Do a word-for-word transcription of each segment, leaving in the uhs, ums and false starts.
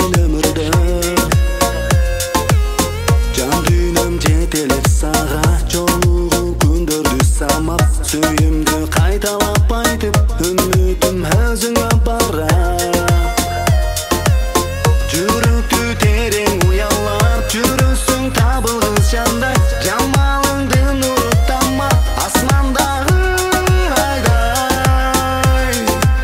men ömürde. Can düğünüm жетелеп сага, жолугу күндөрдү самап, сүйүмдү кайталап айтып, үмүтүм өзүңө барат. Жүрөктү терең уялап, жүрөсүң табылгыс жандай, жамалыңды нуру тамап, асмандагы айдай.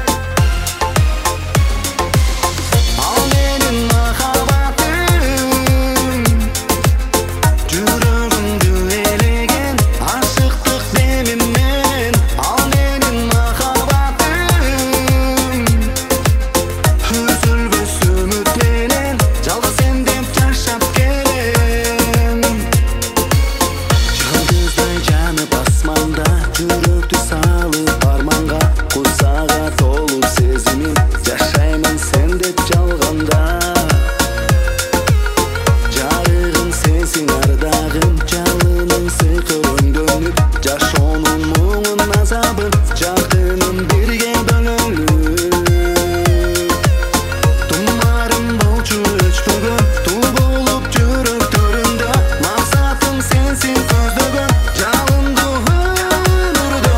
Ал менин махаббатым, жүрөгүмдү элеген ашыктык демиммен. Ал менин махаббатым, үзүлбөс үмүт менен жалгыз сен деп жашап келем. Жалгыздай жанып асманда, жүрөктү салып арманга, курсага толуп сезимим, жашаймын сен деп жалганда. Жарыгым сенсиң ардагым, жалыным сыйкырөңдөнүп, жашоонун муңун азабын жакыным бирге бөлөлү. Тумарым болчу өчпөгөн, туу болуп жүрөктөрүмдө, максатым сенсиң көздөгөн, жалындуу нурда.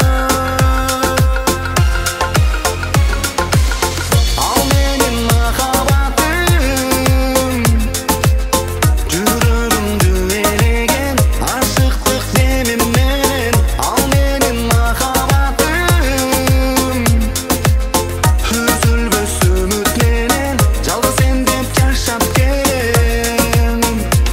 Ал менин махаббатым, жүрөгүмдү элеген ашыктык демиммен. Ал менин махаббатым, үзүлбөс үмүт менен жалгыз сен деп жашап келем.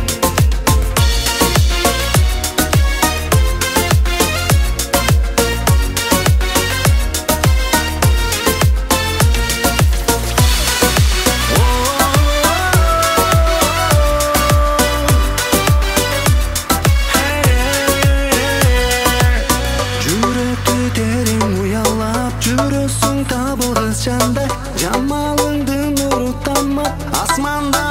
Жүрөктү терең уялап, жүрөсүң табылгыс жандай, жамалыңды нуру тамап, асманда